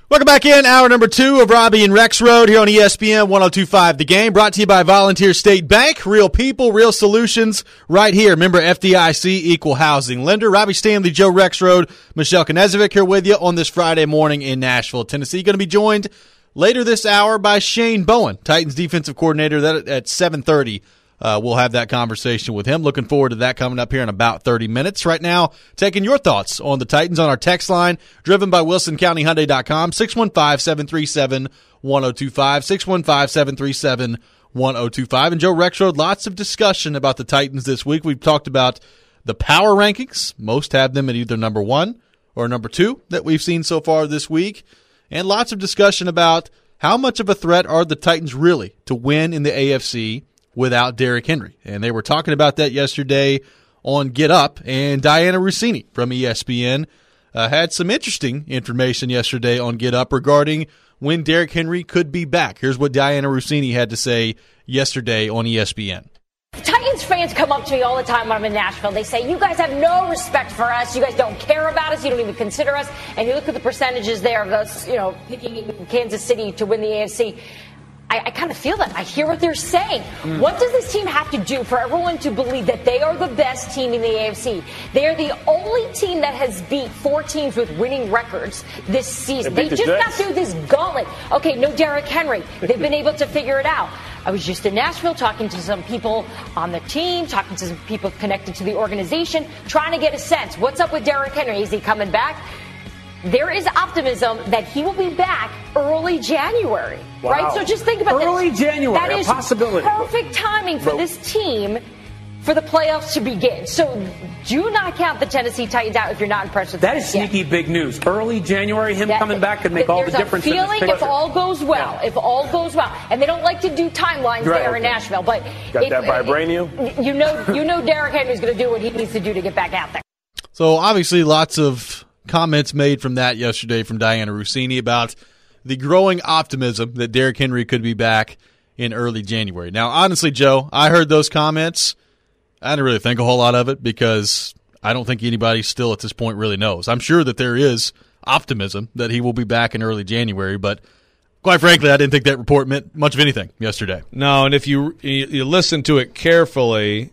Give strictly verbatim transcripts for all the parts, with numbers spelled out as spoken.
Welcome back in, hour number two of Robbie and Rex Road here on E S P N one oh two point five The Game, brought to you by Volunteer State Bank. Real people, real solutions, right here. Remember, F D I C, equal housing lender. Robbie Stanley, Joe Rex Road, Michelle Knezovic here with you on this Friday morning in Nashville, Tennessee. Going to be joined later this hour by Shane Bowen, Titans defensive coordinator. That at seven thirty. Uh, we'll have that conversation with him. Looking forward to that coming up here in about thirty minutes. Right now, taking your thoughts on the Titans on our text line, driven by Wilson County Hyundai dot com, six one five, seven three seven, one oh two five, six one five, seven three seven, one oh two five. And Joe Rexroad, lots of discussion about the Titans this week. We've talked about the power rankings. Most have them at either number one or number two that we've seen so far this week. And lots of discussion about how much of a threat are the Titans really to win in the A F C without Derrick Henry. And they were talking about that yesterday on Get Up, and Diana Russini from E S P N uh, had some interesting information yesterday on Get Up regarding when Derrick Henry could be back. Here's what Diana Russini had to say yesterday on E S P N. Titans fans come up to me all the time when I'm in Nashville. They say, you guys have no respect for us. You guys don't care about us. You don't even consider us. And you look at the percentages there of us, you know, picking Kansas City to win the A F C. I, I kind of feel that. I hear what they're saying. Mm. What does this team have to do for everyone to believe that they are the best team in the A F C? They are the only team that has beat four teams with winning records this season. They, they just got through this gauntlet. Okay, no Derrick Henry. They've been able to figure it out. I was just in Nashville talking to some people on the team, talking to some people connected to the organization, trying to get a sense. What's up with Derrick Henry? Is he coming back? There is optimism that he will be back early January, wow. right? So just think about early this. January, that a is possibility. Perfect timing for but, this team for the playoffs to begin. So do not count the Tennessee Titans out if you're not impressed with that. That is sneaky yet. Big news. Early January, him that, coming back could make all the difference. There's a feeling in this if all goes well, yeah. if all goes well, and they don't like to do timelines right, there okay. in Nashville, but got if, that vibranium. You know, you know, Derrick Henry's going to do what he needs to do to get back out there. So obviously, lots of comments made from that yesterday from Diana Russini about the growing optimism that Derrick Henry could be back in early January. Now, honestly, Joe, I heard those comments. I didn't really think a whole lot of it because I don't think anybody still at this point really knows. I'm sure that there is optimism that he will be back in early January, but quite frankly, I didn't think that report meant much of anything yesterday. No, and if you you, you listen to it carefully,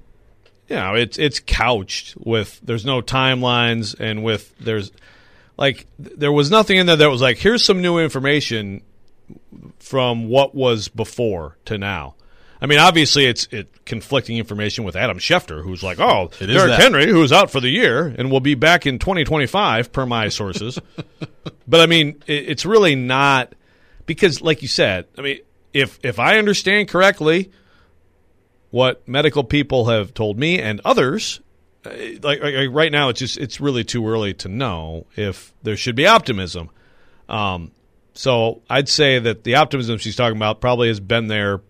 you know, it's it's couched with there's no timelines and with there's like there was nothing in there that was like here's some new information from what was before to now. I mean, obviously it's it conflicting information with Adam Schefter, who's like, oh, Derrick Henry, who's out for the year and will be back in twenty twenty-five per my sources. But I mean, it, it's really not because, like you said, I mean, if if I understand correctly, what medical people have told me and others, like, like right now, it's just it's really too early to know if there should be optimism. Um, so I'd say that the optimism she's talking about probably has been there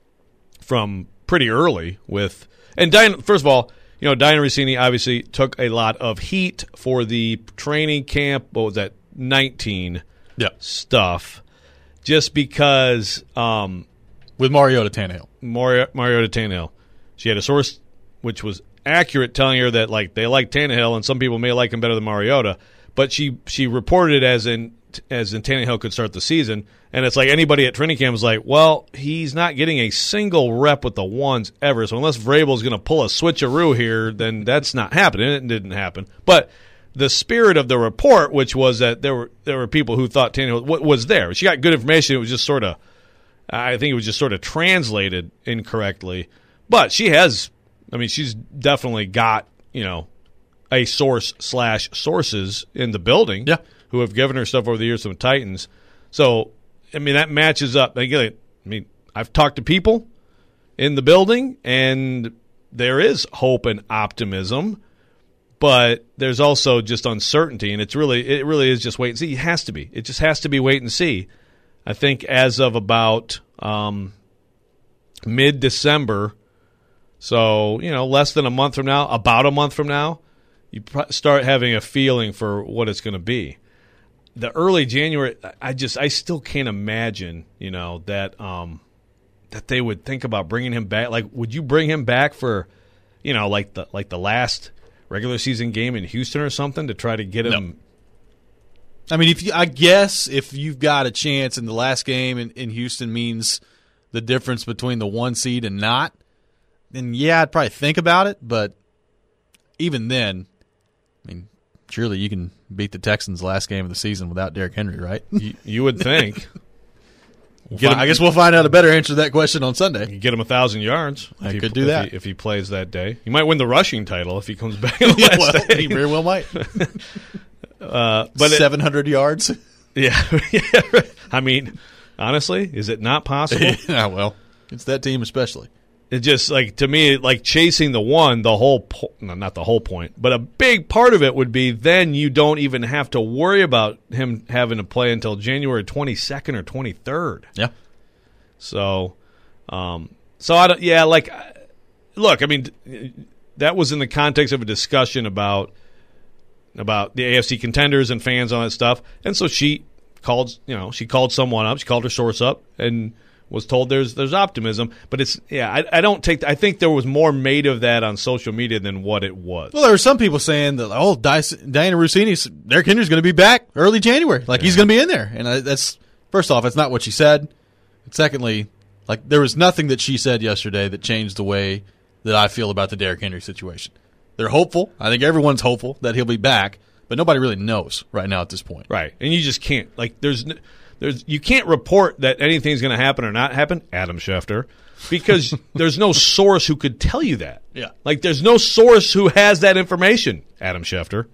from pretty early. With and Diana, first of all, you know, Diana Russini obviously took a lot of heat for the training camp. What was that? nineteen yeah. stuff, just because. Um, With Mariota Tannehill. Mari- Mariota Tannehill. She had a source which was accurate telling her that like they like Tannehill and some people may like him better than Mariota, but she she reported it as in as in Tannehill could start the season, and it's like anybody at training camp was like, well, he's not getting a single rep with the ones ever, so unless Vrabel's going to pull a switcheroo here, then that's not happening. It didn't happen. But the spirit of the report, which was that there were there were people who thought Tannehill was there. She got good information. It was just sort of I think it was just sort of translated incorrectly. But she has, I mean, she's definitely got, you know, a source slash sources in the building yeah. who have given her stuff over the years from the Titans. So, I mean, that matches up. Again, I mean, I've talked to people in the building, and there is hope and optimism, but there's also just uncertainty, and it's really, it really is just wait and see. It has to be. It just has to be wait and see. I think as of about um, mid-December, so, you know, less than a month from now, about a month from now, you start having a feeling for what it's going to be. The early January, I just, I still can't imagine, you know, that um, that they would think about bringing him back. Like, would you bring him back for, you know, like the like the last regular season game in Houston or something to try to get him? No. I mean, if you, I guess if you've got a chance in the last game in, in Houston means the difference between the one seed and not, then yeah, I'd probably think about it. But even then, I mean, surely you can beat the Texans' last game of the season without Derrick Henry, right? You, you would think. We'll find, him, I guess we'll find out a better answer to that question on Sunday. You get him a thousand yards. I if he, could do if that he, if he plays that day. You might win the rushing title if he comes back on the yeah, last well, day. He very well might. uh, but seven hundred it, yards. Yeah, yeah. I mean, honestly, is it not possible? Yeah, well, it's that team especially. It just, like, to me, like chasing the one, the whole po- no, not the whole point, but a big part of it would be then you don't even have to worry about him having to play until January twenty-second or twenty-third. Yeah. So, um, so I don't, yeah, like, look, I mean, that was in the context of a discussion about about the A F C contenders and fans and all that stuff, and so she called, you know, she called someone up, she called her source up, and was told there's there's optimism, but it's yeah, I, I don't take, I think there was more made of that on social media than what it was. Well, there were some people saying that oh, Diana Rossini, Derrick Henry's going to be back early January, like yeah. he's going to be in there, and I, that's first off, it's not what she said. Secondly, like there was nothing that she said yesterday that changed the way that I feel about the Derrick Henry situation. They're hopeful. I think everyone's hopeful that he'll be back, but nobody really knows right now at this point. Right, and you just can't. Like, there's, there's, you can't report that anything's going to happen or not happen, Adam Schefter, because there's no source who could tell you that. Yeah, like there's no source who has that information, Adam Schefter.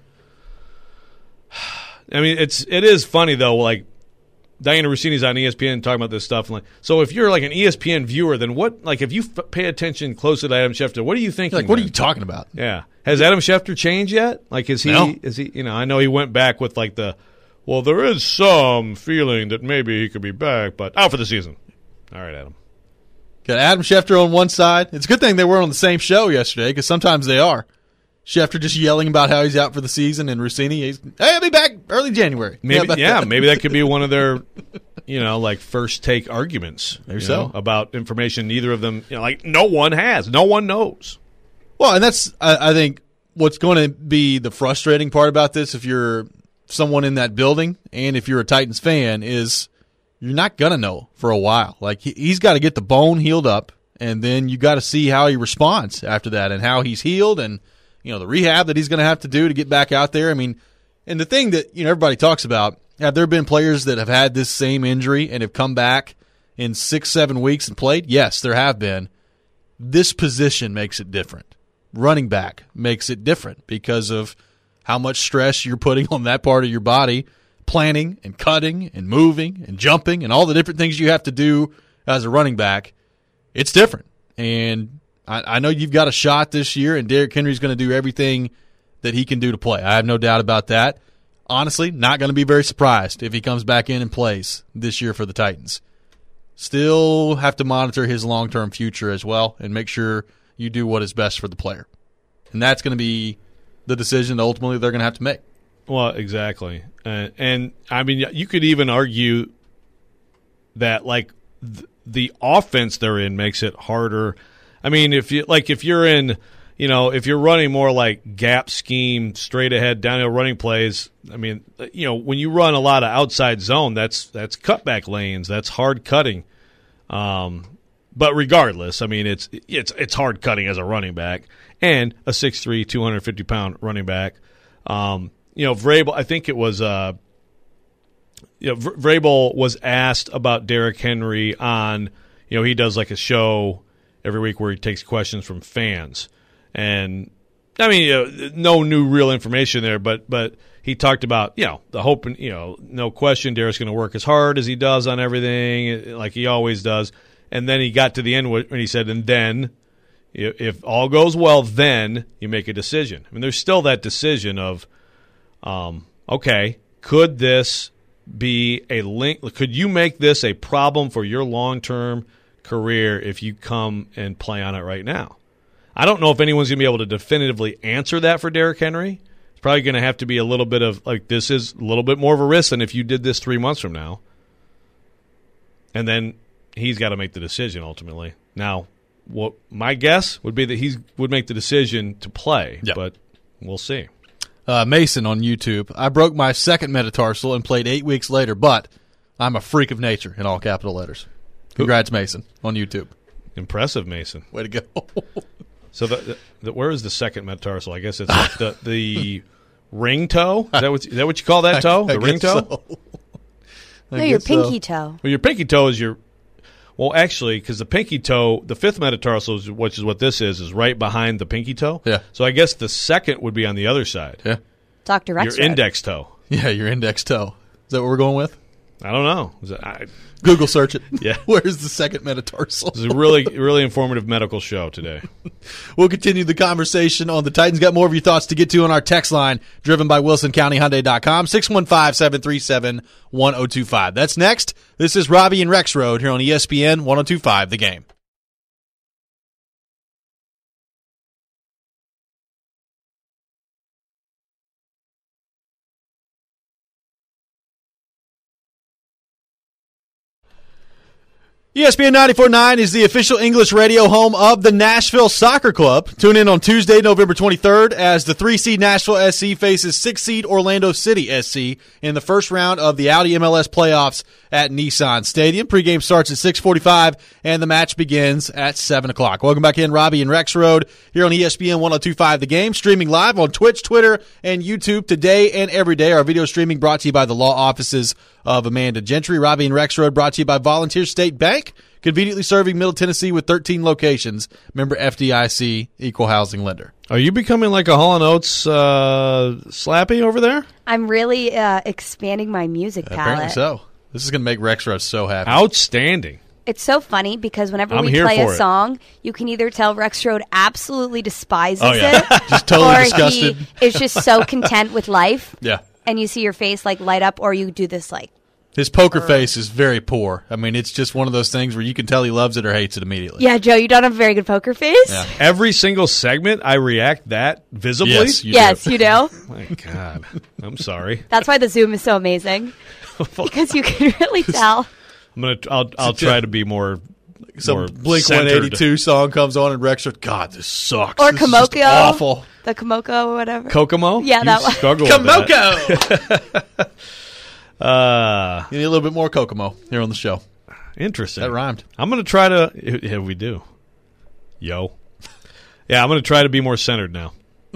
I mean, it's it is funny though, like. Diana Rossini's on E S P N talking about this stuff. And like, so if you're like an E S P N viewer, then what? Like, if you f- pay attention closely to Adam Schefter, what are you thinking? Like, what then? are you talking about? Yeah, has Adam Schefter changed yet? Like, is he? No. Is he? You know, I know he went back with like the, well, there is some feeling that maybe he could be back, but out for the season. All right, Adam. Got Adam Schefter on one side. It's a good thing they weren't on the same show yesterday because sometimes they are. Schefter just yelling about how he's out for the season, and Rossini, he's, hey, I'll be back early January. Maybe, yeah, yeah that? maybe that could be one of their, you know, like first take arguments. Maybe you so. know, about information neither of them, you know, like no one has, no one knows. Well, and that's, I, I think, what's going to be the frustrating part about this, if you're someone in that building and if you're a Titans fan, is you're not going to know for a while. Like, he, he's got to get the bone healed up, and then you got to see how he responds after that and how he's healed and, you know, the rehab that he's going to have to do to get back out there. I mean, and the thing that, you know, everybody talks about, have there been players that have had this same injury and have come back in six, seven weeks and played? Yes, there have been. This position makes it different. Running back makes it different because of how much stress you're putting on that part of your body, planning and cutting and moving and jumping and all the different things you have to do as a running back. It's different. And I, I know you've got a shot this year, and Derrick Henry's going to do everything that he can do to play. I have no doubt about that. Honestly, not going to be very surprised if he comes back in and plays this year for the Titans. Still have to monitor his long-term future as well and make sure you do what is best for the player. And that's going to be the decision that ultimately they're going to have to make. Well, exactly. Uh, and, I mean, you could even argue that, like, th- the offense they're in makes it harder. I mean, if you like, if you're in, you know, if you're running more like gap scheme, straight ahead, downhill running plays. I mean, you know, when you run a lot of outside zone, that's that's cutback lanes, that's hard cutting. Um, but regardless, I mean, it's it's it's hard cutting as a running back and a six three, two hundred fifty pound running back. Um, you know, Vrabel, I think it was. Uh, you know, Vrabel was asked about Derrick Henry on, you know, he does like a show every week where he takes questions from fans. And, I mean, you know, no new real information there, but but he talked about, you know, the hope, and, you know, no question Derrick's going to work as hard as he does on everything, like he always does. And then he got to the end when he said, and then, if all goes well, then you make a decision. I mean, there's still that decision of, um, okay, could this be a link? Could you make this a problem for your long-term career if you come and play on it right now? I don't know if anyone's going to be able to definitively answer that for Derrick Henry. It's probably going to have to be a little bit of, like, this is a little bit more of a risk than if you did this three months from now. And then he's got to make the decision ultimately. Now, what my guess would be that he would make the decision to play, yep. but we'll see. Uh, Mason on YouTube. I broke my second metatarsal and played eight weeks later, but I'm a freak of nature in all capital letters. Congrats, Mason, on YouTube. Impressive, Mason. Way to go. So the, the, the, where is the second metatarsal? I guess it's like the the ring toe. Is that what is that what you call that toe? I, I the ring toe? So. No, your pinky so. toe. Well, your pinky toe is your. Well, actually, because the pinky toe, the fifth metatarsal, which is what this is, is right behind the pinky toe. Yeah. So I guess the second would be on the other side. Yeah. Doctor Rex. Your index toe. Yeah, your index toe. Is that what we're going with? I don't know. Is that, I, Google search it. Yeah. Where's the second metatarsal? This is a really, really informative medical show today. We'll continue the conversation on the Titans. Got more of your thoughts to get to on our text line, driven by Wilson County Hyundai dot com, six one five, seven three seven, one oh two five. That's next. This is Robbie and Rex Road here on E S P N one oh two five, The Game. E S P N ninety-four point nine is the official English radio home of the Nashville Soccer Club. Tune in on Tuesday, November twenty-third, as the three seed Nashville S C faces six seed Orlando City S C in the first round of the Audi M L S playoffs at Nissan Stadium. Pregame starts at six forty-five, and the match begins at seven o'clock. Welcome back in, Robbie and Rex Road, here on E S P N one oh two five The Game, streaming live on Twitch, Twitter, and YouTube today and every day. Our video streaming brought to you by the law offices of Amanda Gentry. Robbie and Rex Road brought to you by Volunteer State Bank, conveniently serving Middle Tennessee with thirteen locations. Member F D I C, equal housing lender. Are you becoming like a Hall and Oates uh, slappy over there? I'm really uh, expanding my music palette. Apparently so. This is going to make Rex Road so happy. Outstanding. It's so funny because whenever I'm we here play a for it. song, you can either tell Rex Road absolutely despises Oh, yeah. it, Just totally or disgusted. he is just so content with life. Yeah. And you see your face like light up, or you do this like. His poker face is very poor. I mean, it's just one of those things where you can tell he loves it or hates it immediately. Yeah, Joe, you don't have a very good poker face. Yeah. Every single segment, I react that visibly. Yes, you yes, do. you do. My God, I'm sorry. That's why the Zoom is so amazing because you can really tell. I'm gonna. I'll. I'll try to be more. Some more Blink centered. one eighty-two song comes on and Rex Road, God, this sucks. Or This is just Komoko. awful. The Komoko or whatever. Kokomo. Yeah, You that one. struggle with that. Komoko! Uh, You need a little bit more Kokomo here on the show. interesting. That rhymed. I'm gonna try to. Yeah, we do. Yo. Yeah, I'm gonna try to be more centered now.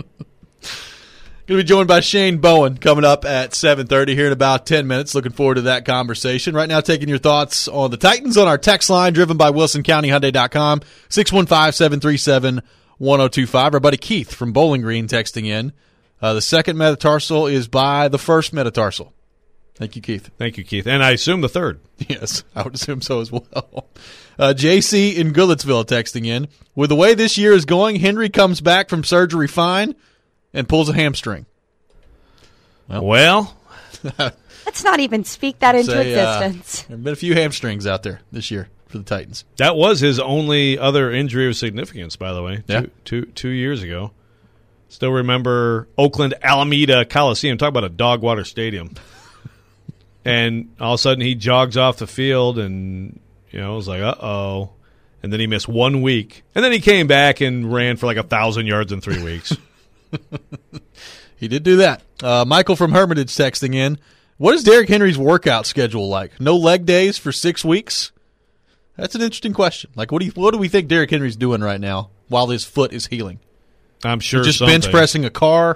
Going to be joined by Shane Bowen coming up at seven thirty here in about ten minutes. Looking forward to that conversation. Right now, taking your thoughts on the Titans on our text line, driven by Wilson County Hyundai dot com, six one five, seven three seven, one oh two five. Our buddy Keith from Bowling Green texting in. Uh, the second metatarsal is by the first metatarsal. Thank you, Keith. Thank you, Keith. And I assume the third. Yes, I would assume so as well. Uh, J C in Goodlettsville texting in. With the way this year is going, Henry comes back from surgery fine and pulls a hamstring. Well, well Let's not even speak that into Say, uh, existence. there have been a few hamstrings out there this year for the Titans. that was his only other injury of significance, by the way. Yeah. Two, two, two years ago. Still remember Oakland Alameda Coliseum. Talk about a dog water stadium. And all of a sudden he jogs off the field and, you know, it was like, uh-oh. And then he missed one week. And then he came back and ran for like a thousand yards in three weeks. He did do that. Uh, Michael from Hermitage texting in. What is Derrick Henry's workout schedule like? No leg days for six weeks? That's an interesting question. Like, what do you, what do we think Derrick Henry's doing right now while his foot is healing? I'm sure Just something. bench pressing a car?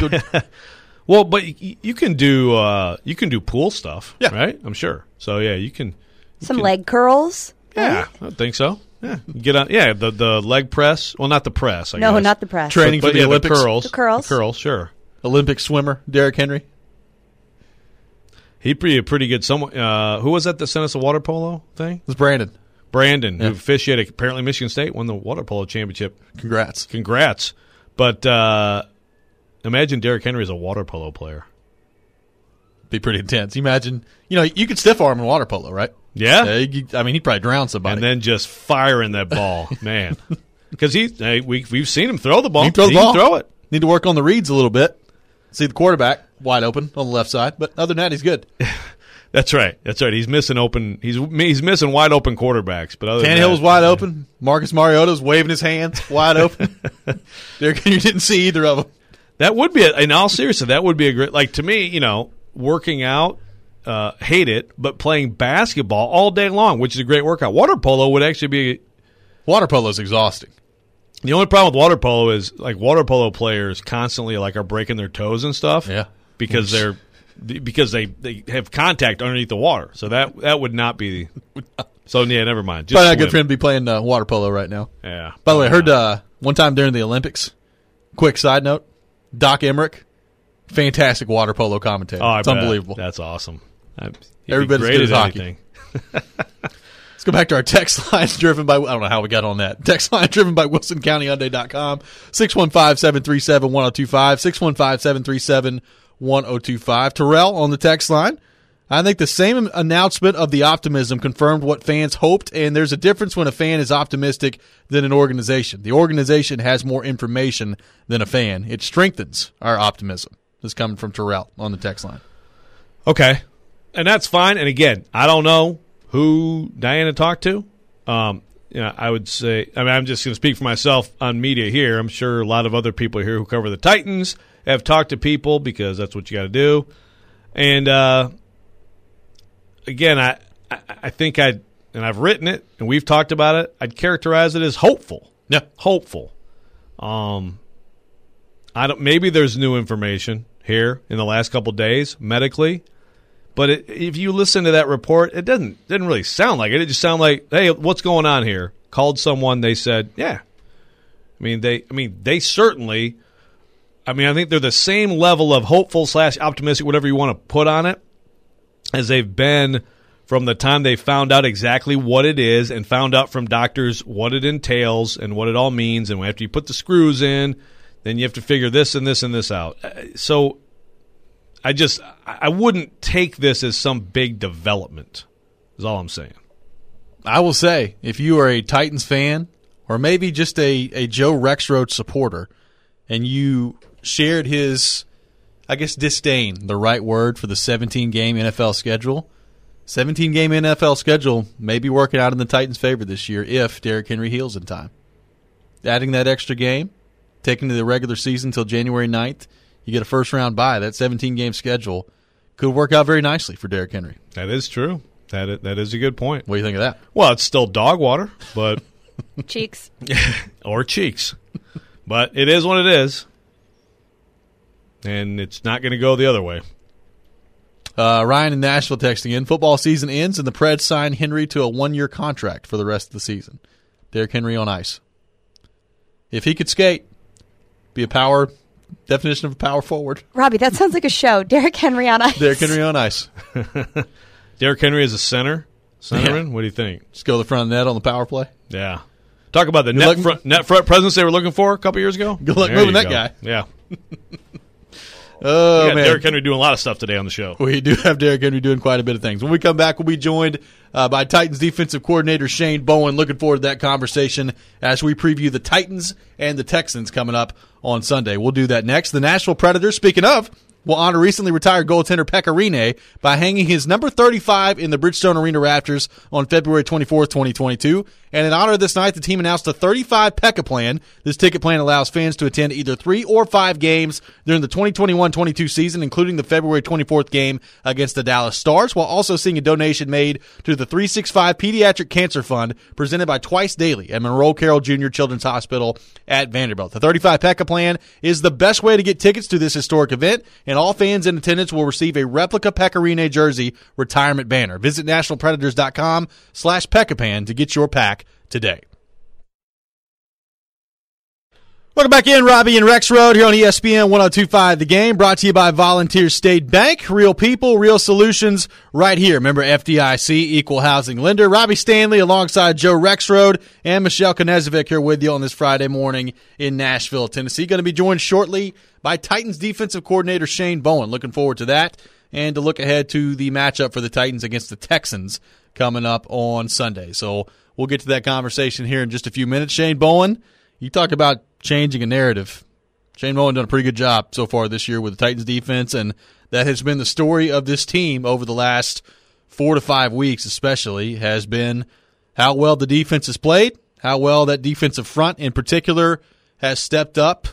Well, but y- you can do uh, you can do pool stuff, Yeah. right? I'm sure. So yeah, you can. Some can- leg curls. Yeah, I think so. Yeah, you get on. Yeah, the the leg press. Well, not the press. I No, guess. not the press. Training But, for the yeah, Olympics. The curls. The curls. The curls. Sure. Olympic swimmer, Derrick Henry. He'd be a pretty good someone. Uh, who was that that sent us a water polo thing? It was Brandon. Brandon, Yeah. who officiated. Apparently, Michigan State won the water polo championship. Congrats. Congrats. But uh, imagine Derrick Henry as a water polo player. Be pretty intense. You imagine, you know, you could stiff arm in water polo, right? Yeah. Uh, you- I mean, he'd probably drown somebody. And then just firing that ball, man. Because he, hey, we we've seen him throw the ball. He can throw the He can ball. throw it. Need to work on the reads a little bit. See the quarterback wide open on the left side, but other than that, he's good. That's right. That's right. He's missing open. He's he's missing wide open quarterbacks. But other than Tannehill was that, wide open. Marcus Mariota's waving his hands wide open. Derrick Henry didn't see either of them. That would be, a, in all seriousness, that would be a great, like to me, you know, working out, uh, hate it, but playing basketball all day long, which is a great workout. Water polo would actually be. Water polo is exhausting. The only problem with water polo is like water polo players constantly like are breaking their toes and stuff. Yeah. Because they're, because they, they have contact underneath the water. So that, that would not be. So, yeah, never mind. Just Probably not swim. good for him to be playing uh, water polo right now. Yeah. By the way, I heard uh, one time during the Olympics, quick side note, Doc Emmerich, fantastic water polo commentator. Oh, I it's bet. unbelievable. That's awesome. Everybody's great good as at hockey. anything. Let's go back to our text line driven by, I don't know how we got on that. Text line driven by Wilson County Hyundai dot com, six one five, seven three seven, one oh two five, six one five, seven three seven, one oh two five. Terrell on the text line. I think the same announcement of the optimism confirmed what fans hoped, and there's a difference when a fan is optimistic than an organization. The organization has more information than a fan. It strengthens our optimism. This is coming from Terrell on the text line. Okay. And that's fine. And again, I don't know who Diana talked to. Um, you know, I would say, I mean, I'm just going to speak for myself on media here. I'm sure a lot of other people here who cover the Titans have talked to people because that's what you got to do. And, uh, again, I, I, I think I, and I've written it and we've talked about it, I'd characterize it as hopeful. Yeah. Hopeful. Um, I don't, maybe there's new information here in the last couple of days medically. But it, if you listen to that report, it doesn't didn't really sound like it. It just sounded like, hey, what's going on here? Called someone. They said, yeah. I mean, they. I mean, they certainly. I mean, I think they're the same level of hopeful slash optimistic, whatever you want to put on it, as they've been from the time they found out exactly what it is and found out from doctors what it entails and what it all means. And after you put the screws in, then you have to figure this and this and this out. So. I just I wouldn't take this as some big development is all I'm saying. I will say, if you are a Titans fan or maybe just a, a Joe Rexrode supporter and you shared his, I guess, disdain, the right word for the seventeen-game N F L schedule, seventeen-game N F L schedule may be working out in the Titans' favor this year if Derrick Henry heals in time. Adding that extra game, taking to the regular season until January ninth, you get a first-round bye. That seventeen-game schedule could work out very nicely for Derrick Henry. That is true. That is, that is a good point. What do you think of that? Well, it's still dog water, but cheeks or cheeks, but it is what it is, and it's not going to go the other way. Uh, Ryan in Nashville texting in: football season ends and the Preds sign Henry to a one-year contract for the rest of the season. Derrick Henry on ice. If he could skate, be a power. Definition of a power forward. Robbie, that sounds like a show. Derrick Henry on ice. Derrick Henry on ice. Derrick Henry is a center. Centerman? Yeah. What do you think? Just go to the front of the net on the power play. Yeah. Talk about the Good net luck- front, net front presence they were looking for a couple years ago. Good luck There moving you that go. guy. Yeah. Oh, we got man. Derrick Henry doing a lot of stuff today on the show. We do have Derrick Henry doing quite a bit of things. When we come back, we'll be joined uh, by Titans defensive coordinator Shane Bowen. Looking forward to that conversation as we preview the Titans and the Texans coming up on Sunday. We'll do that next. The Nashville Predators, speaking of, will honor recently retired goaltender Pekka Rinne by hanging his number thirty-five in the Bridgestone Arena rafters on February twenty-fourth, twenty twenty-two. And in honor of this night, the team announced a thirty-five Pekka plan. This ticket plan allows fans to attend either three or five games during the twenty twenty-one twenty-two season, including the February twenty-fourth game against the Dallas Stars, while also seeing a donation made to the three sixty-five Pediatric Cancer Fund presented by Twice Daily at Monroe Carroll Junior Children's Hospital at Vanderbilt. The thirty-five Pekka plan is the best way to get tickets to this historic event, and all fans in attendance will receive a replica Pekka Rinne jersey retirement banner. Visit national predators dot com slash Pekkapan to get your pack today. Welcome back in, Robbie and Rex Road here on E S P N one oh two point five The Game, brought to you by Volunteer State Bank. Real people, real solutions right here. Remember F D I C, equal housing lender. Robbie Stanley alongside Joe Rexrode and Michelle Konezovic here with you on this Friday morning in Nashville, Tennessee. Going to be joined shortly by Titans defensive coordinator Shane Bowen. Looking forward to that and to look ahead to the matchup for the Titans against the Texans coming up on Sunday. So we'll get to that conversation here in just a few minutes. Shane Bowen, you talk about changing a narrative. Shane Bowen done a pretty good job so far this year with the Titans defense, and that has been the story of this team over the last four to five weeks especially, has been how well the defense has played, how well that defensive front in particular has stepped up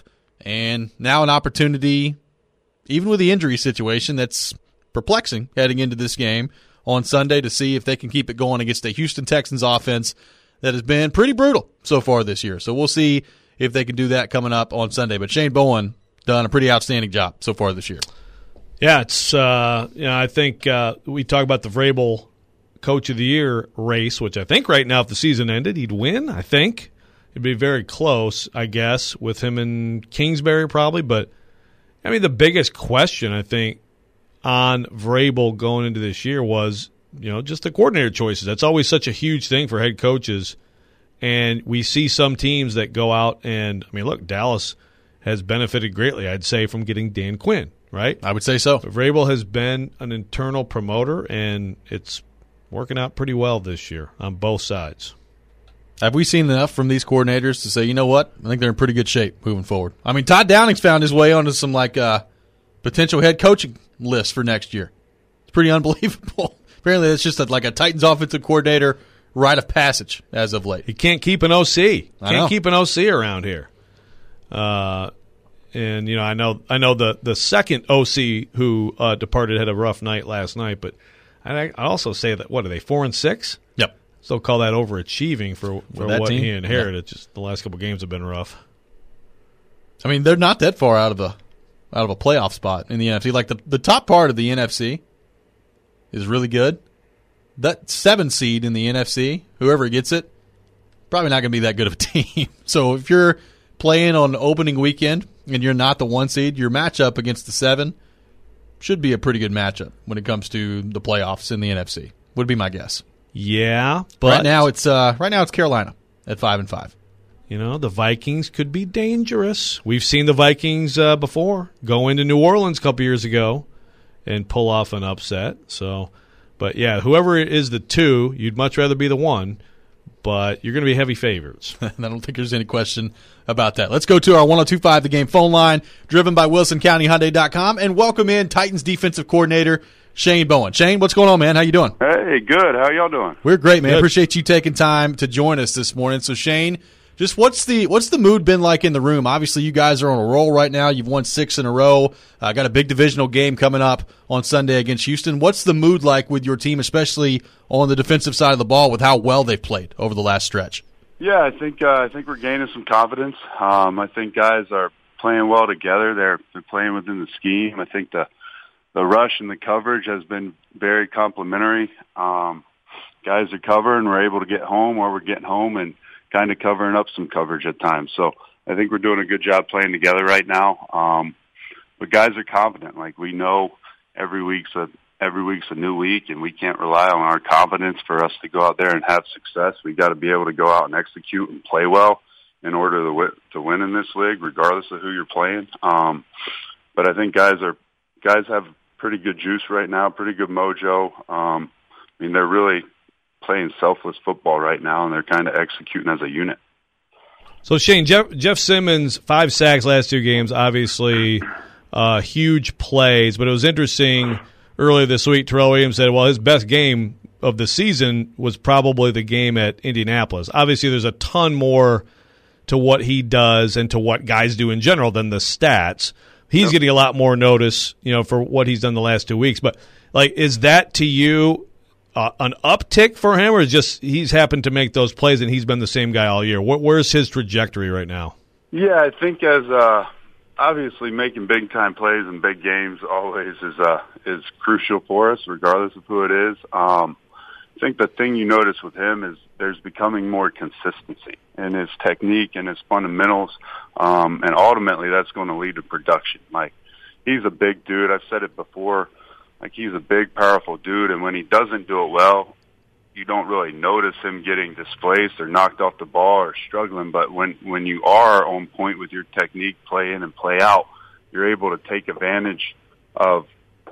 And now an opportunity, even with the injury situation, that's perplexing heading into this game on Sunday to see if they can keep it going against the Houston Texans offense that has been pretty brutal so far this year. So we'll see if they can do that coming up on Sunday. But Shane Bowen done a pretty outstanding job so far this year. Yeah, it's uh, you know, I think uh, we talk about the Vrabel Coach of the Year race, which I think right now, if the season ended, he'd win. I think it'd be very close, I guess, with him and Kingsbury probably. But I mean, the biggest question I think on Vrabel going into this year was, you know, just the coordinator choices. That's always such a huge thing for head coaches, and we see some teams that go out and I mean, look, Dallas has benefited greatly, I'd say, from getting Dan Quinn. Right? I would say so. But Vrabel has been an internal promoter, and it's working out pretty well this year on both sides. Have we seen enough from these coordinators to say, you know what, I think they're in pretty good shape moving forward? I mean, Todd Downing's found his way onto some like uh, potential head coaching lists for next year. It's pretty unbelievable. Apparently, it's just a, like a Titans offensive coordinator rite of passage as of late. He can't keep an O C. I know. Can't keep an O C around here. Uh And, you know, I know I know the, the second O C who uh, departed had a rough night last night, but I, I also say that, what, are they four and six? Yep. Still call that overachieving for, for that what team? he inherited. Yep. Just the last couple games have been rough. I mean, they're not that far out of a out of a playoff spot in the N F C. Like, the, the top part of the N F C is really good. That seven seed in the N F C, whoever gets it, probably not going to be that good of a team. So if you're playing on opening weekend and you're not the one seed, your matchup against the seven should be a pretty good matchup when it comes to the playoffs in the N F C. Would be my guess. Yeah, but right now it's uh, right now it's Carolina at five and five. You know, the Vikings could be dangerous. We've seen the Vikings uh, before go into New Orleans a couple years ago and pull off an upset. So, but yeah, whoever is the two, you'd much rather be the one. But you're going to be heavy favorites. I don't think there's any question about that. Let's go to our one oh two point five The Game phone line, driven by Wilson County Hyundai dot com, and welcome in Titans defensive coordinator Shane Bowen. Shane, what's going on, man? How you doing? Hey, good. How y'all doing? We're great, man. Good. Appreciate you taking time to join us this morning. So, Shane, just what's the what's the mood been like in the room? Obviously, you guys are on a roll right now. You've won six in a row. Uh, got a big divisional game coming up on Sunday against Houston. What's the mood like with your team, especially on the defensive side of the ball, with how well they've played over the last stretch? Yeah, I think uh, I think we're gaining some confidence. Um, I think guys are playing well together. They're they're playing within the scheme. I think the the rush and the coverage has been very complimentary. Um, guys are covering. We're able to get home, or we're getting home and kind of covering up some coverage at times. So I think we're doing a good job playing together right now. Um, but guys are confident. Like, we know every week's a every week's a new week, and we can't rely on our confidence for us to go out there and have success. We got to be able to go out and execute and play well in order to win, to win in this league, regardless of who you're playing. Um, but I think guys are guys have pretty good juice right now, pretty good mojo. Um, I mean, they're really playing selfless football right now, and they're kind of executing as a unit. So, Shane, Jeff, Jeff Simmons, five sacks last two games, obviously uh, huge plays, but it was interesting earlier this week, Terrell Williams said, well, his best game of the season was probably the game at Indianapolis. Obviously, there's a ton more to what he does and to what guys do in general than the stats. He's yep. getting a lot more notice, you know, for what he's done the last two weeks. But, like, is that to you uh, an uptick for him, or just he's happened to make those plays and he's been the same guy all year? Where, where's his trajectory right now? Yeah, I think as uh, obviously making big-time plays in big games always is uh, is crucial for us, regardless of who it is. Um, I think the thing you notice with him is there's becoming more consistency in his technique and his fundamentals, um, and ultimately that's going to lead to production. Like, he's a big dude. I've said it before. Like, he's a big, powerful dude, and when he doesn't do it well, you don't really notice him getting displaced or knocked off the ball or struggling. But when, when you are on point with your technique, play in and play out, you're able to take advantage of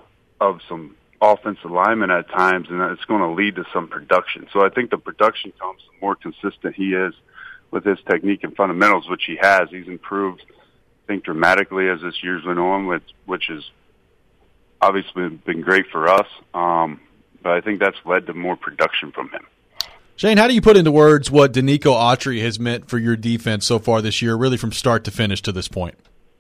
of some offensive linemen at times, and it's going to lead to some production. So I think the production comes the more consistent he is with his technique and fundamentals, which he has. He's improved, I think, dramatically as this year's been on, which, which has obviously been great for us. Um, but I think that's led to more production from him. Shane, how do you put into words what Danico Autry has meant for your defense so far this year, really from start to finish to this point?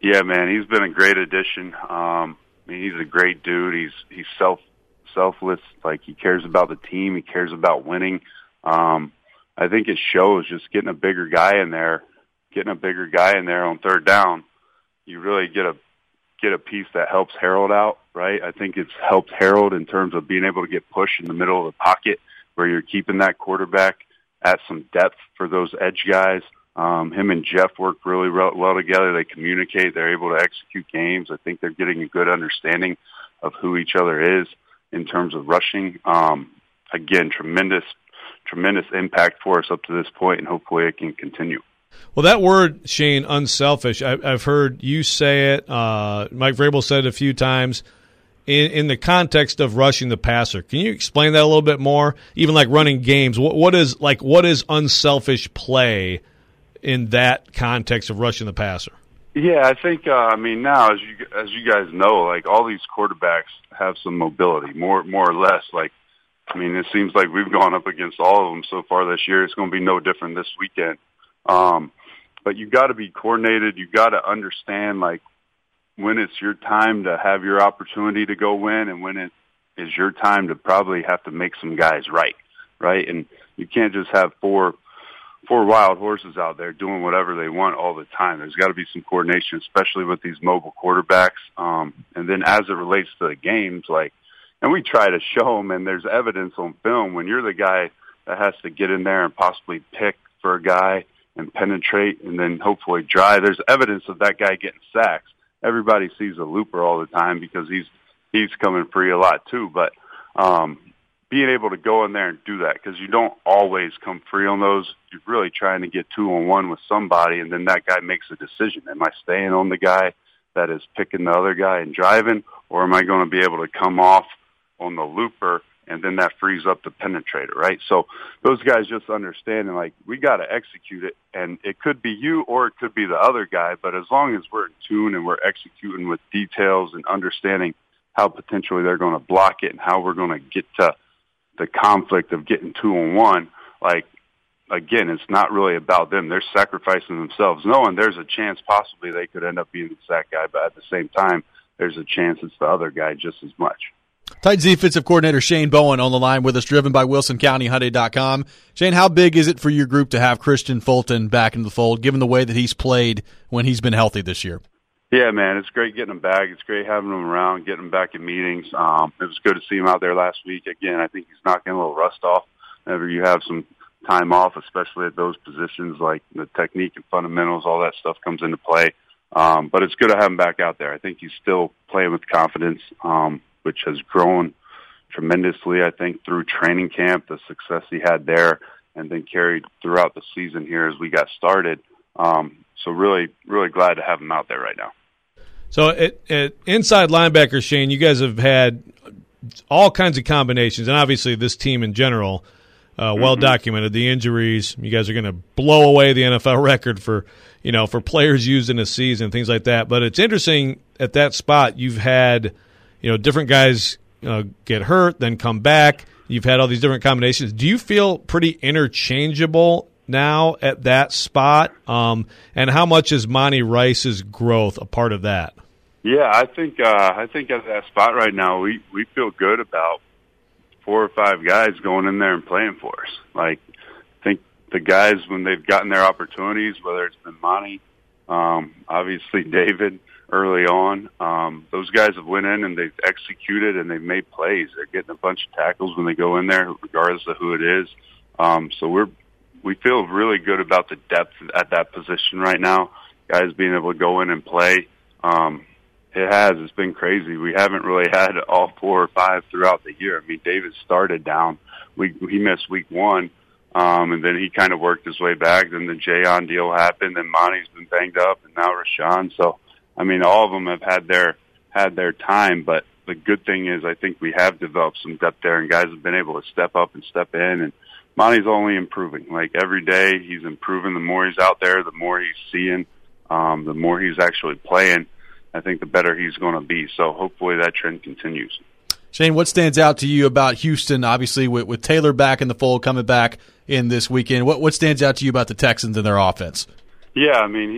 Yeah, man, he's been a great addition. Um, I mean, he's a great dude. He's he's self selfless. Like, he cares about the team. He cares about winning. Um, I think it shows just getting a bigger guy in there, getting a bigger guy in there on third down. You really get a get a piece that helps Harold out, right? I think it's helped Harold in terms of being able to get pushed in the middle of the pocket where you're keeping that quarterback at some depth for those edge guys. Um, him and Jeff work really well together. They communicate. They're able to execute games. I think they're getting a good understanding of who each other is in terms of rushing. Um, again, tremendous, tremendous impact for us up to this point, and hopefully it can continue. Well, that word, Shane, unselfish, I, I've heard you say it. Uh, Mike Vrabel said it a few times in, in the context of rushing the passer. Can you explain that a little bit more? Even like running games, what, what is like what is unselfish play in that context of rushing the passer? Yeah, I think, uh, I mean, now, as you as you guys know, like, all these quarterbacks have some mobility, more more or less. Like, I mean, it seems like we've gone up against all of them so far this year. It's going to be no different this weekend. Um, but you got to be coordinated. You got to understand, like, when it's your time to have your opportunity to go win and when it is your time to probably have to make some guys right, right? And you can't just have four four wild horses out there doing whatever they want all the time. There's got to be some coordination, especially with these mobile quarterbacks. Um, and then as it relates to the games, like, and we try to show them, and there's evidence on film, when you're the guy that has to get in there and possibly pick for a guy and penetrate and then hopefully drive, there's evidence of that guy getting sacks. Everybody sees a looper all the time because he's he's coming free a lot too. But um, being able to go in there and do that, because you don't always come free on those. You're really trying to get two on one with somebody, and then that guy makes a decision. Am I staying on the guy that is picking the other guy and driving, or am I going to be able to come off on the looper, and then that frees up the penetrator, right? So those guys just understanding, like, we got to execute it, and it could be you or it could be the other guy, but as long as we're in tune and we're executing with details and understanding how potentially they're going to block it and how we're going to get to the conflict of getting two on one, like, again, it's not really about them. They're sacrificing themselves, knowing there's a chance possibly they could end up being the sack guy, but at the same time, there's a chance it's the other guy just as much. Titans defensive coordinator Shane Bowen on the line with us, driven by Wilson County Hyundai dot com. Shane, how big is it for your group to have Christian Fulton back in the fold, given the way that he's played when he's been healthy this year? Yeah, man, it's great getting him back. It's great having him around, getting him back in meetings. Um, it was good to see him out there last week. Again, I think he's knocking a little rust off whenever you have some time off, especially at those positions, like the technique and fundamentals, all that stuff comes into play. Um, but it's good to have him back out there. I think he's still playing with confidence, um, which has grown tremendously, I think, through training camp, the success he had there, and then carried throughout the season here as we got started. Um, so really, really glad to have him out there right now. So at, at inside linebacker, Shane, you guys have had all kinds of combinations, and obviously this team in general, uh, well documented. The injuries, you guys are going to blow away the N F L record for you know for players used in a season, things like that. But it's interesting at that spot you've had you know different guys uh, get hurt, then come back. You've had all these different combinations. Do you feel pretty interchangeable now at that spot? Um, and how much is Monty Rice's growth a part of that? Yeah, I think uh, I think at that spot right now, we, we feel good about four or five guys going in there and playing for us. Like, I think the guys, when they've gotten their opportunities, whether it's been Monty, um, obviously David early on, um, those guys have went in and they've executed and they've made plays. They're getting a bunch of tackles when they go in there, regardless of who it is. Um, so we're we feel really good about the depth at that position right now. Guys being able to go in and play. Um, It has. It's been crazy. We haven't really had all four or five throughout the year. I mean, David started down. We, he missed week one, um, and then he kind of worked his way back. Then the Jayon deal happened, and Monty's been banged up, and now Rashawn. So, I mean, all of them have had their had their time. But the good thing is I think we have developed some depth there, and guys have been able to step up and step in. And Monty's only improving. Like, every day he's improving. The more he's out there, the more he's seeing, um, the more he's actually playing. I think the better he's going to be. So hopefully that trend continues. Shane, what stands out to you about Houston, obviously, with, with Taylor back in the fold, coming back in this weekend? What what stands out to you about the Texans and their offense? Yeah, I mean, he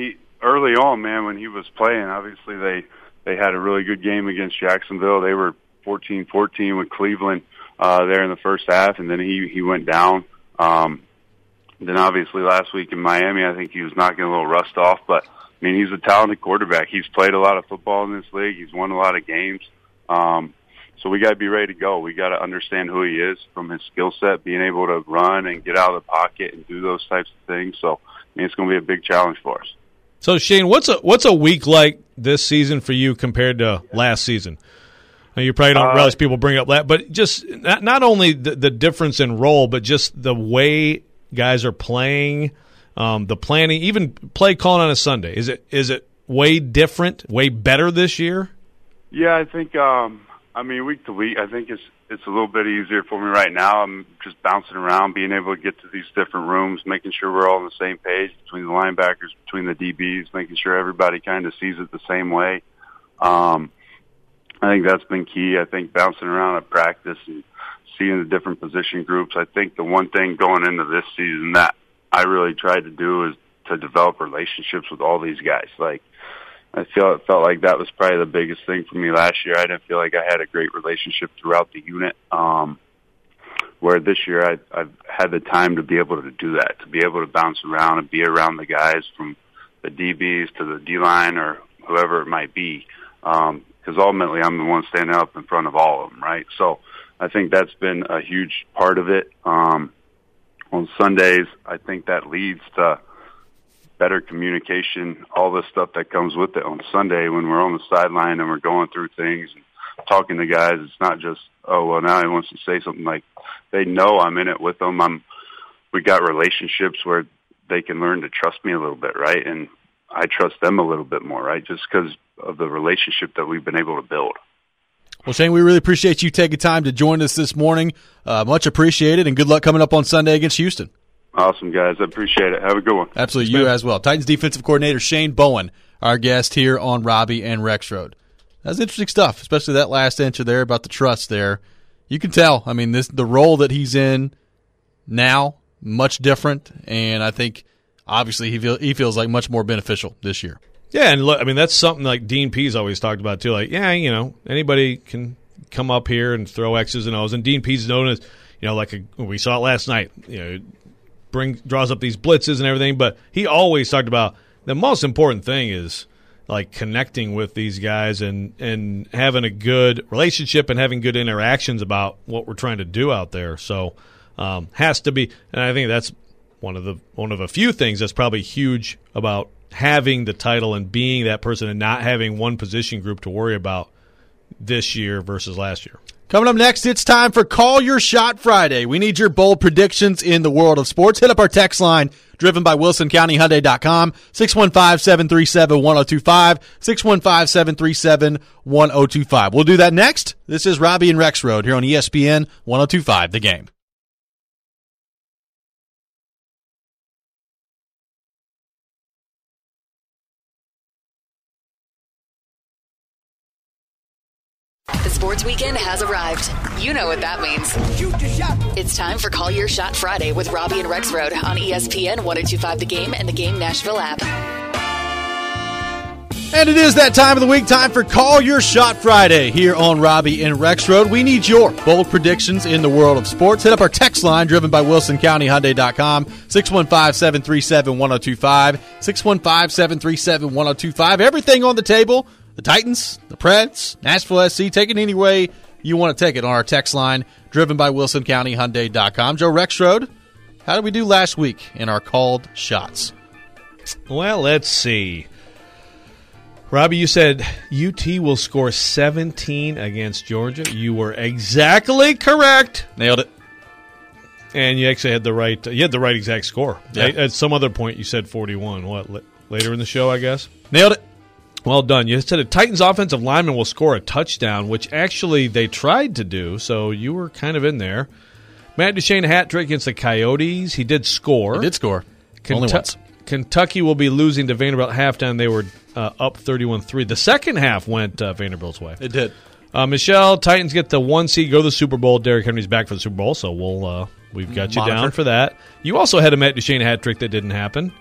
early on, man, when he was playing, obviously they, they had a really good game against Jacksonville. They were fourteen fourteen with Cleveland uh, there in the first half, and then he, he went down. Um, then obviously last week in Miami, I think he was knocking a little rust off, but I mean, he's a talented quarterback. He's played a lot of football in this league. He's won a lot of games. Um, so we got to be ready to go. We got to understand who he is from his skill set, being able to run and get out of the pocket and do those types of things. So, I mean, it's going to be a big challenge for us. So, Shane, what's a what's a week like this season for you compared to last season? Now, you probably don't uh, realize people bring up that, but just not, not only the, the difference in role, but just the way guys are playing, um, the planning, even play calling on a Sunday. Is it is it way different, way better this year? Yeah, I think. Um, I mean, week to week, I think it's it's a little bit easier for me right now. I'm just bouncing around, being able to get to these different rooms, making sure we're all on the same page between the linebackers, between the D Bs, making sure everybody kind of sees it the same way. Um, I think that's been key. I think bouncing around at practice and seeing the different position groups. I think the one thing going into this season that I really tried to do is to develop relationships with all these guys. Like, I feel it felt like that was probably the biggest thing for me last year. I didn't feel like I had a great relationship throughout the unit. Um, where this year I, I've had the time to be able to do that, to be able to bounce around and be around the guys from the D Bs to the D-line or whoever it might be. Um, because ultimately I'm the one standing up in front of all of them, right? So I think that's been a huge part of it. Um, on Sundays, I think that leads to better communication, all the stuff that comes with it on Sunday when we're on the sideline and we're going through things and talking to guys. It's not just, oh, well, now he wants to say something. Like, they know I'm in it with them. I'm, we got relationships where they can learn to trust me a little bit, right? And I trust them a little bit more, right? Just because of the relationship that we've been able to build. Well, Shane, we really appreciate you taking time to join us this morning. Uh, much appreciated, and good luck coming up on Sunday against Houston. Awesome, guys. I appreciate it. Have a good one. Absolutely. You as well. Titans defensive coordinator Shane Bowen, our guest here on Robbie and Rexroad. That's interesting stuff, especially that last answer there about the trust there. You can tell. I mean, this the role that he's in now, much different, and I think obviously he feel, he feels like much more beneficial this year. Yeah, and look, I mean, that's something like Dean Pease always talked about, too. Like, yeah, you know, anybody can come up here and throw X's and O's. And Dean Pease is known as, you know, like a, we saw it last night, you know, bring draws up these blitzes and everything. But he always talked about the most important thing is, like, connecting with these guys and, and having a good relationship and having good interactions about what we're trying to do out there. So um, has to be – and I think that's one of the one of a few things that's probably huge about having the title and being that person and not having one position group to worry about this year versus last year. Coming up next, it's time for Call Your Shot Friday. We need your bold predictions in the world of sports. Hit up our text line, driven by Wilson County Hyundai dot com, six one five, seven three seven, one oh two five, six one five, seven three seven, one oh two five. We'll do that next. This is Robbie and Rexroad here on E S P N one oh two five The Game. The sports weekend has arrived. You know what that means. It's time for Call Your Shot Friday with Robbie and Rexroad on E S P N one oh two five The Game and the Game Nashville app. And it is that time of the week, time for Call Your Shot Friday here on Robbie and Rexroad. We need your bold predictions in the world of sports. Hit up our text line, driven by Wilson County Hyundai dot com, six one five, seven three seven, one oh two five, six one five, seven three seven, one oh two five. Everything on the table. The Titans, the Preds, Nashville S C, take it any way you want to take it on our text line, driven by Wilson County Hyundai dot com. Joe Rexroad, how did we do last week in our called shots? Well, let's see. Robbie, you said U T will score seventeen against Georgia. You were exactly correct. Nailed it. And you actually had the right you had the right exact score. Yeah. At some other point, you said forty-one. What, later in the show, I guess? Nailed it. Well done. You said a Titans offensive lineman will score a touchdown, which actually they tried to do, so you were kind of in there. Matt Duchene hat trick against the Coyotes. He did score. He did score. Kentu- Only once. Kentucky will be losing to Vanderbilt at halftime. They were uh, up thirty-one three. The second half went uh, Vanderbilt's way. It did. Uh, Michelle, Titans get the one seed, go to the Super Bowl. Derrick Henry's back for the Super Bowl, so we'll uh, we've got you Monitor. down for that. You also had a Matt Duchene hat trick that didn't happen.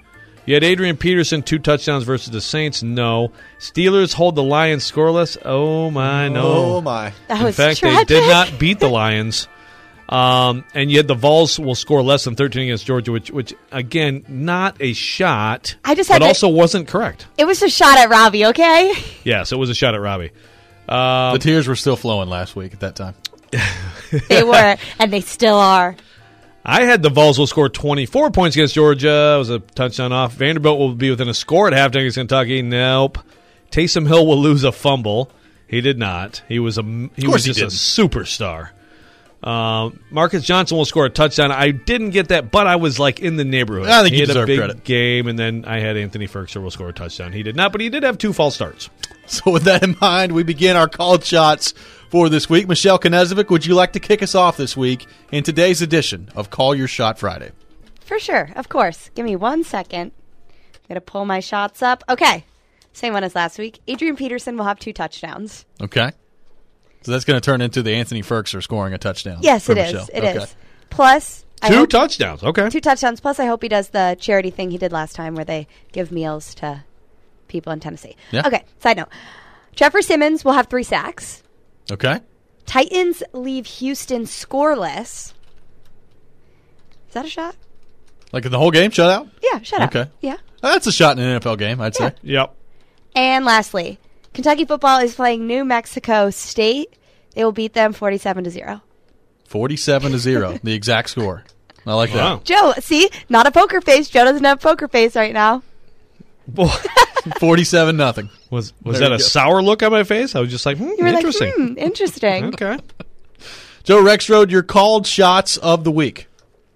You had Adrian Peterson, two touchdowns versus the Saints. No. Steelers hold the Lions scoreless. Oh, my, no. Oh, my. That In was fact, tragic. they did not beat the Lions. Um, and yet the Vols will score less than thirteen against Georgia, which, which again, not a shot, I just had but to- also wasn't correct. It was a shot at Robbie, okay? Yes, it was a shot at Robbie. Um, The tears were still flowing last week at that time. They were, and they still are. I had the Vols will score twenty-four points against Georgia. It was a touchdown off. Vanderbilt will be within a score at halftime against Kentucky. Nope. Taysom Hill will lose a fumble. He did not. He was a he was he just didn't. a superstar. Um, Marcus Johnson will score a touchdown. I didn't get that, but I was like in the neighborhood. I think he you had a deserve big credit. game, and then I had Anthony Ferguson will score a touchdown. He did not, but he did have two false starts. So with that in mind, we begin our called shots for this week. Michelle Knezovic, would you like to kick us off this week in today's edition of Call Your Shot Friday? For sure, of course. Give me one second. I'm going to pull my shots up. Okay. Same one as last week. Adrian Peterson will have two touchdowns. Okay. So that's going to turn into the Anthony Ferguson scoring a touchdown. Yes, for it is. Michelle. It okay. is. Plus, I Two hope- touchdowns. Okay. two touchdowns. Plus, I hope he does the charity thing he did last time where they give meals to people in Tennessee. Yeah. Okay, side note. Trevor Simmons will have three sacks. Okay. Titans leave Houston scoreless. Is that a shot? Like the whole game shutout? Yeah, shut up. Okay. Yeah. That's a shot in an N F L game, I'd say. Yep. And lastly, Kentucky football is playing New Mexico State. They will beat them forty-seven to zero. forty-seven to zero, the exact score. I like Wow. Joe, see? Not a poker face. Joe doesn't have poker face right now. that. forty-seven nothing. Was was There that you a go. sour look on my face? I was just like, hmm, You were interesting. like, hmm, interesting. Okay. Joe Rexrode, your called shots of the week.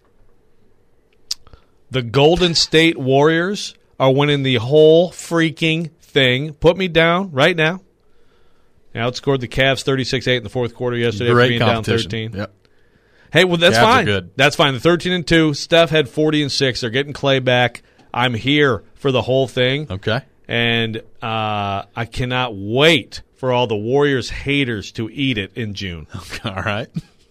The Golden State Warriors are winning the whole freaking thing. Put me down right now. They outscored the Cavs thirty-six eight in the fourth quarter yesterday after Great being down competition. thirteen. Yep. Hey, well, that's Cavs are fine. good. That's fine. The thirteen and two. Steph had forty and six. They're getting Clay back. I'm here for the whole thing. Okay. And uh, I cannot wait for all the Warriors haters to eat it in June. All right.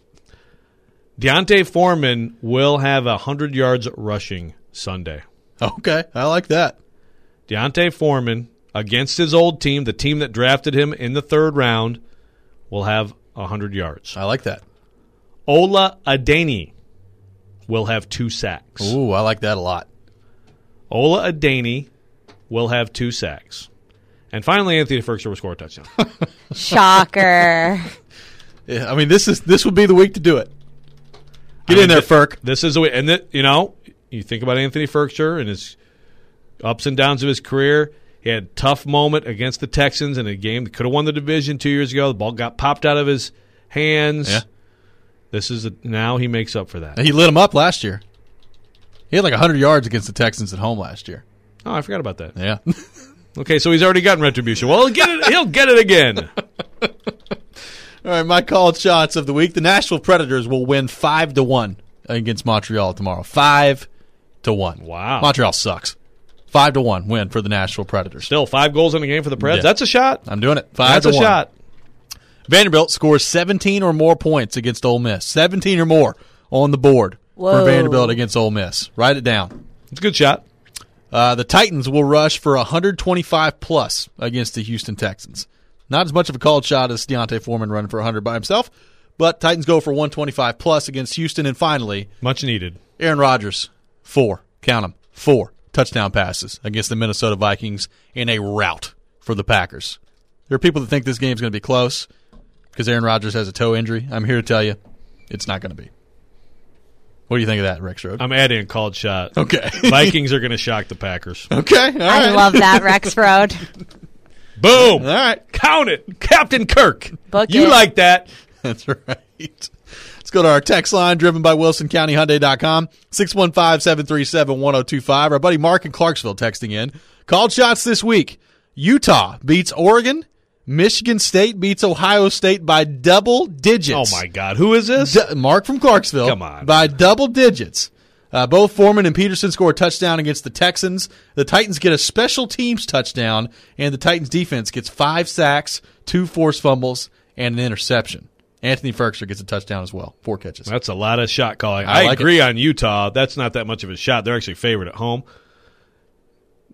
Deontay Foreman will have one hundred yards rushing Sunday. Okay. I like that. Deontay Foreman, against his old team, the team that drafted him in the third round, will have one hundred yards. I like that. Ola Adeni will have two sacks. Ooh, I like that a lot. Ola Adeni will have two sacks. And finally, Anthony Ferguson will score a touchdown. Shocker. Yeah, I mean, this is this would be the week to do it. Get I mean, in there, th- Ferk. This is a way. And, th- you know, you think about Anthony Ferguson and his ups and downs of his career. He had a tough moment against the Texans in a game that could have won the division two years ago. The ball got popped out of his hands. Yeah. This is a, now he makes up for that. He lit him up last year. He had like one hundred yards against the Texans at home last year. Oh, I forgot about that. Yeah. Okay, so he's already gotten retribution. Well, he'll get it, he'll get it again. All right, my called shots of the week. The Nashville Predators will win five to one against Montreal tomorrow. Five to one. Wow. Montreal sucks. Five to one win for the Nashville Predators. Still five goals in the game for the Preds. Yeah. That's a shot. I'm doing it. Five That's to a one. shot. Vanderbilt scores seventeen or more points against Ole Miss. seventeen or more on the board Whoa. for Vanderbilt against Ole Miss. Write it down. It's a good shot. Uh, the Titans will rush for one hundred twenty-five plus against the Houston Texans. Not as much of a called shot as Deontay Foreman running for one hundred by himself, but Titans go for one twenty-five plus against Houston. And finally, Much needed. Aaron Rodgers, four, count them, four touchdown passes against the Minnesota Vikings in a rout for the Packers. There are people that think this game's going to be close because Aaron Rodgers has a toe injury. I'm here to tell you it's not going to be. What do you think of that, Rexrode? I'm adding a called shot. Okay. Vikings are going to shock the Packers. Okay, all right. I love that, Rex Road. Boom. All right. Count it. Captain Kirk. Book you it. like that. That's right. Let's go to our text line driven by Wilson County Hyundai dot com, six one five, seven three seven, one oh two five. Our buddy Mark in Clarksville texting in. Called shots this week. Utah beats Oregon. Michigan State beats Ohio State by double digits. Oh, my God. Who is this? D- Mark from Clarksville. Come on. By double digits. Uh, both Foreman and Peterson score a touchdown against the Texans. The Titans get a special teams touchdown, and the Titans defense gets five sacks, two forced fumbles, and an interception. Anthony Ferguson gets a touchdown as well. Four catches. That's a lot of shot calling. I I, like agree on Utah. That's not that much of a shot. They're actually favored at home.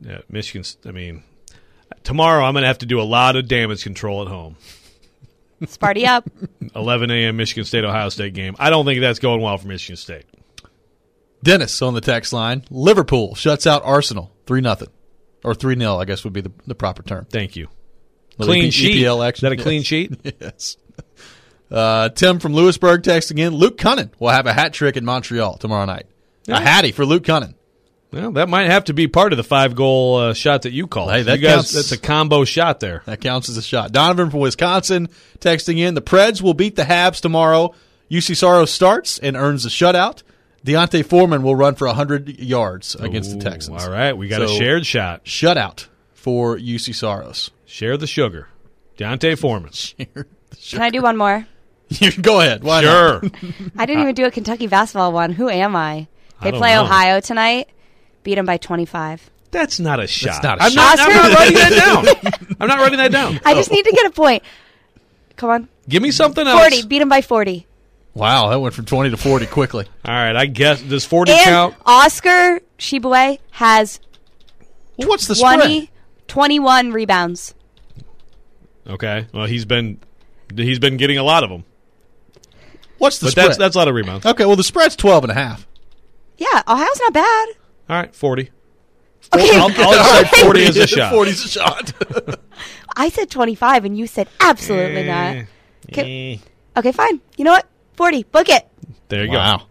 yeah, Michigan. I mean, tomorrow I'm going to have to do a lot of damage control at home. Sparty up. eleven a.m. Michigan State Ohio State game. I don't think that's going well for Michigan State. Dennis on the text line. Liverpool shuts out Arsenal three nothing. Or three nil, I guess would be the, the proper term. Thank you. Little Clean E P- sheet. E P L action. Is that a clean Yes. sheet? Yes. Uh, Tim from Lewisburg text again. Luke Cunnin will have a hat trick in Montreal tomorrow night. Yeah. A hattie for Luke Cunnin. Well, that might have to be part of the five-goal uh, shot that you called. Hey, that you guys, counts. That's a combo shot there. That counts as a shot. Donovan from Wisconsin texting in. The Preds will beat the Habs tomorrow. U C Soros starts and earns a shutout. Deontay Foreman will run for one hundred yards against Ooh, the Texans. All right, we got So, a shared shot. Shutout for U C Soros. Share the sugar. Deontay Foreman. Can I do one more? Go ahead. Why Sure. not? I didn't even do a Kentucky basketball one. Who am I? They I don't play know. Ohio tonight. Beat them by twenty-five. That's not a shot. not a I'm, shot. Not, I'm not writing that down. I'm not writing that down. I just need to get a point. Come on. Give me something else. forty. Beat them by forty. Wow, that went from twenty to forty quickly. All right, I guess. Does forty And count? Oscar Shibue has Well, what's the twenty, spread? twenty-one rebounds. Okay. Well, he's been he's been getting a lot of them. What's the But spread? that's that's a lot of rebounds. Okay, well, the spread's twelve and a half. Yeah, Ohio's not bad. All right, forty. Okay. I'll, I'll accept forty as a shot. forty's a shot. I said twenty-five, and you said absolutely not. Eh, Okay. eh. Okay, fine. You know what? forty. Book it. There you go. Wow.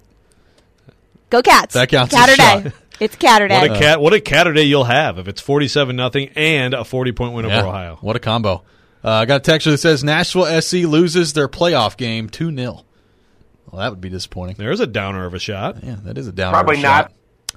Go Cats. That counts as a Saturday. shot. It's Saturday. What a cat! What a Catterday you'll have if it's forty-seven nothing and a forty-point win Yeah, over Ohio. what a combo. Uh, I got a text that says Nashville S C loses their playoff game two nil. Well, that would be disappointing. There's a downer of a shot. Yeah, that is a down. Probably not.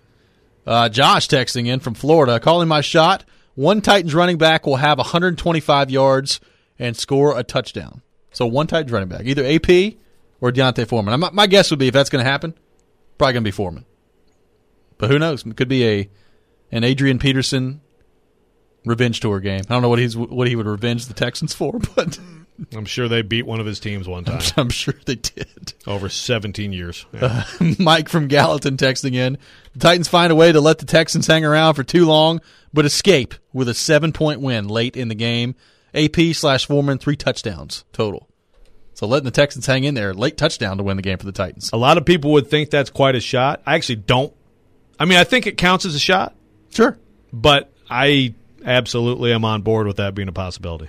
Uh, Josh texting in from Florida, calling my shot. One Titans running back will have one hundred twenty-five yards and score a touchdown. So one Titans running back, either A P or Deontay Foreman. My, my guess would be if that's going to happen, probably going to be Foreman. But who knows? It could be a an Adrian Peterson revenge tour game. I don't know what he's what he would revenge the Texans for, but I'm sure they beat one of his teams one time I'm sure they did. over seventeen years. Yeah. Uh, Mike from Gallatin texting in. The Titans find a way to let the Texans hang around for too long, but escape with a seven-point win late in the game. A P slash Foreman, three touchdowns total. So letting the Texans hang in there, late touchdown to win the game for the Titans. A lot of people would think that's quite a shot. I actually don't. I mean, I think it counts as a shot, Sure. but I absolutely am on board with that being a possibility.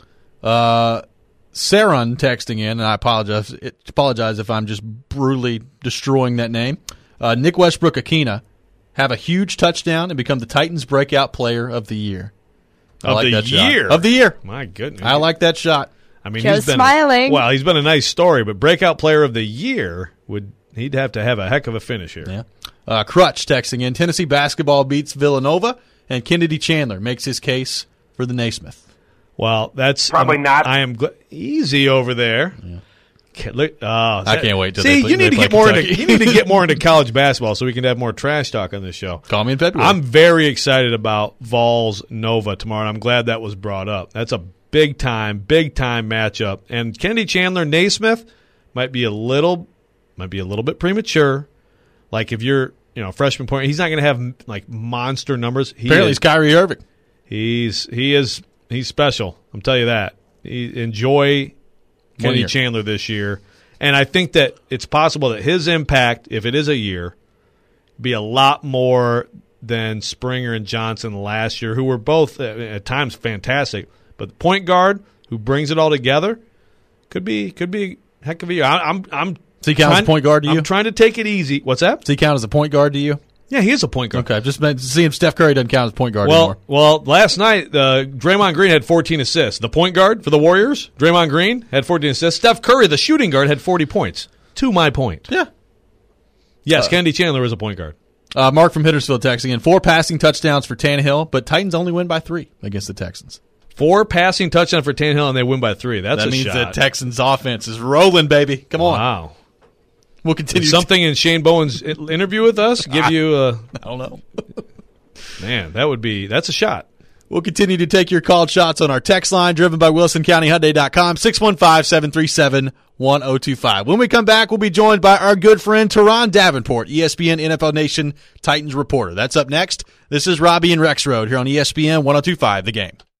Uh, Saron texting in, and I apologize, apologize if I'm just brutally destroying that name. Uh, Nick Westbrook Akina have a huge touchdown and become the Titans breakout player of the year. I Of like the that shot. year? Of the year. My goodness. I like that shot. I mean, Joe's he's been smiling. Well, he's been a nice story, but breakout player of the year would he'd have to have a heck of a finish here. Yeah. Uh, Crutch texting in. Tennessee basketball beats Villanova, and Kennedy Chandler makes his case for the Naismith. Well, that's Probably I'm- not. I am gl- easy over there. Ca- look- oh, I that- can't wait till see. they play- you need they to play get more into Kentucky. you need to get more into college basketball so we can have more trash talk on this show. Call me in February. I'm very excited about Vols Nova tomorrow, and I'm glad that was brought up. That's a big time, big time matchup. And Kennedy Chandler Naismith might be a little, might be a little bit premature. Like if you're, you know, freshman point, he's not going to have like monster numbers. He Apparently, is, it's Kyrie Irving. he's he is he's special. I'm telling you that. He, enjoy Kennedy year. Chandler this year, and I think that it's possible that his impact, if it is a year, be a lot more than Springer and Johnson last year, who were both uh, at times fantastic. But the point guard who brings it all together could be could be a heck of a year. I, I'm I'm Does he count as trying- a point guard to you? I'm trying to take it easy. What's that? Does he count as a point guard to you? Yeah, he is a point guard. Okay, I've just been seeing Steph Curry doesn't count as point guard Well, anymore. well, last night uh, Draymond Green had fourteen assists. The point guard for the Warriors, Draymond Green, had fourteen assists. Steph Curry, the shooting guard, had forty points. To my point. Yeah. Yes, Kennedy Chandler is a point guard. Uh, Mark from Hiddersfield texting in. Four passing touchdowns for Tannehill, but Titans only win by three against the Texans. Four passing touchdowns for Tannehill, and they win by three. That's that a means shot. the Texans' offense is rolling, baby. Come on. Wow. We'll continue. Did something in Shane Bowen's interview with us give you a I don't know. man? That would be that's a shot. We'll continue to take your called shots on our text line, driven by Wilson County Hyundai dot com, six one five, seven three seven, one oh two five. When we come back, we'll be joined by our good friend Teron Davenport, E S P N N F L Nation Titans reporter. That's up next. This is Robbie and Rex Road here on E S P N one oh two five The Game.